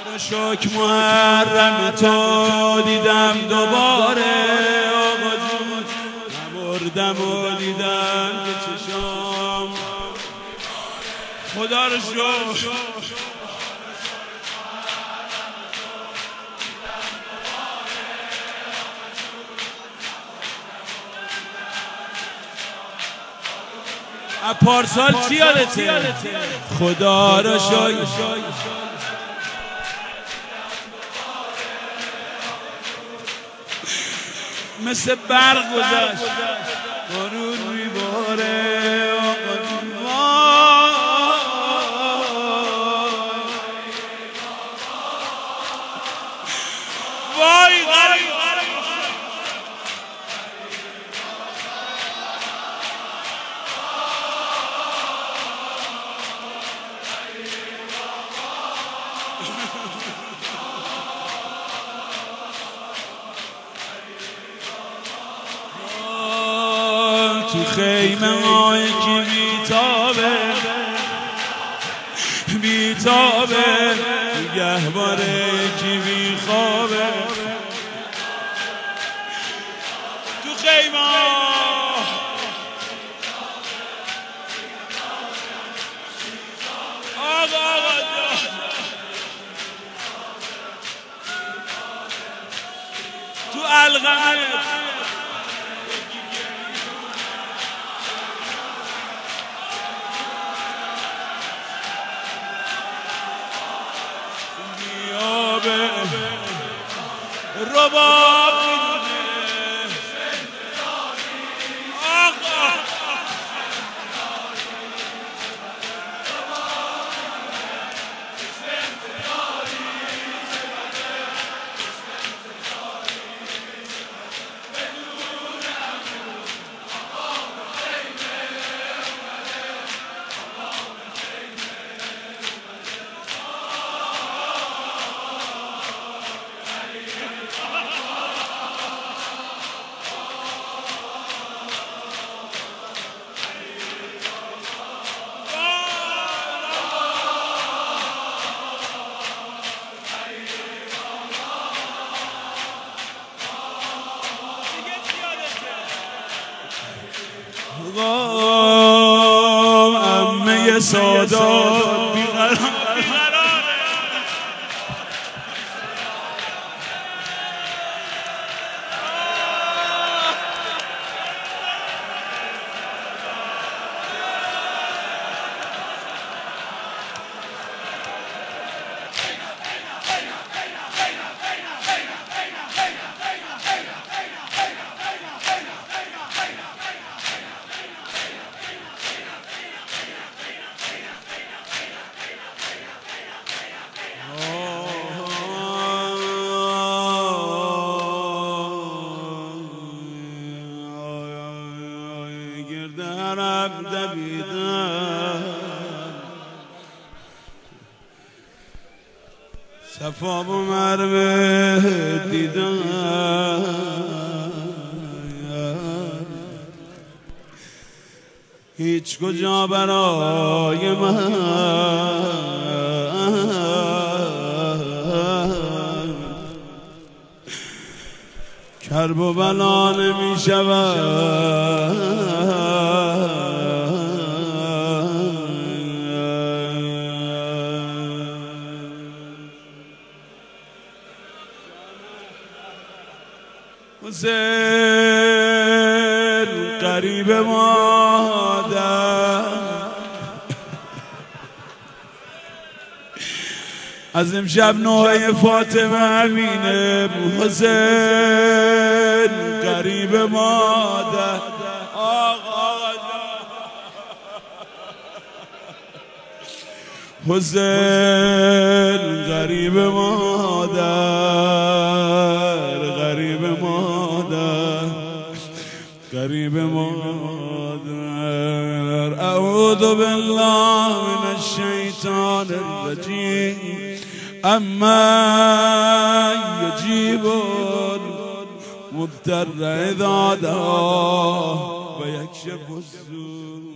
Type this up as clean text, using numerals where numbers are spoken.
شکر محرم تو دیدم دوباره آقا جون، نمردم و دیدم که چشام خدا رو شکر. پارسال چی یادته؟ خدا رو شکر مثل برق گذشت بارون میباره آقا جون. وای تو خیمه های کی بیتابه تو گهواره کی بیخوابه تو خیمه آقا تو القمه رباب عمه سادات بیقراره صفا و مروه دیدن هیچ کجا برای من کرب و بلا نمی شود. حسین قریب مادر از امشب نوحه فاطمه امینه. حسین قریب مادر آقا حسین قریب مادر قریب مادر. اعوذ بالله من الشیطان الرجیم. اما یجیب المضطر اذا دعاه و یکشف السوء